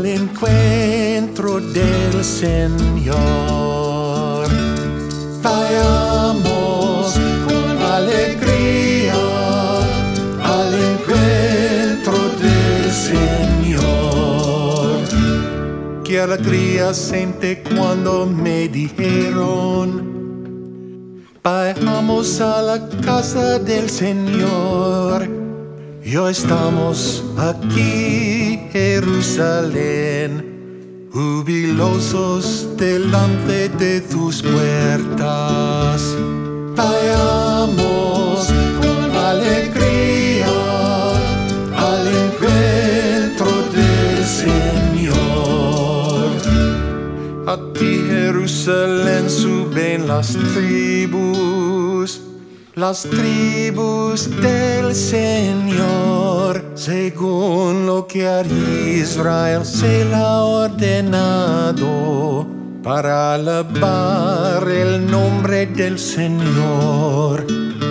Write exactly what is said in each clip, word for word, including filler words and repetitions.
encuentro del Señor. Vayamos con alegría al encuentro del Señor. Qué alegría sentí cuando me dijeron: vayamos a la casa del Señor. Ya estamos aquí, Jerusalén, jubilosos delante de tus puertas. Vayamos con alegría al encuentro del Señor. A ti, Jerusalén, suben las tribus, las tribus del Señor, según lo que a Israel se le ha ordenado, para alabar el nombre del Señor.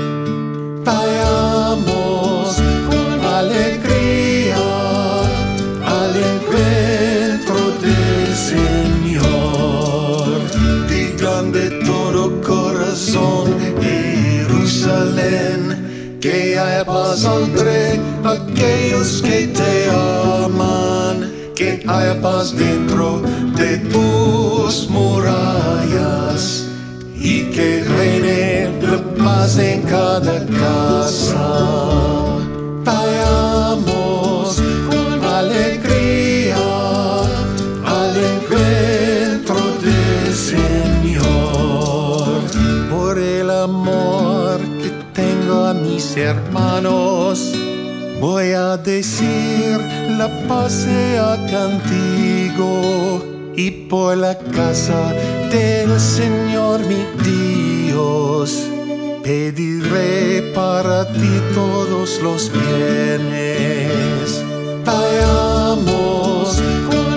Vayamos con alegría al encuentro del Señor. Digan de todo corazón, Jerusalén, que haya paz entre aquellos que te aman, que haya paz dentro de tus murallas y que reine la paz en cada casa. Vayamos con alegría al encuentro del Señor. Por el amor que tengo a mis hermanos, voy a decir: la paz sea contigo. Y por la casa del Señor mi Dios, pediré para ti todos los bienes. Vayamos con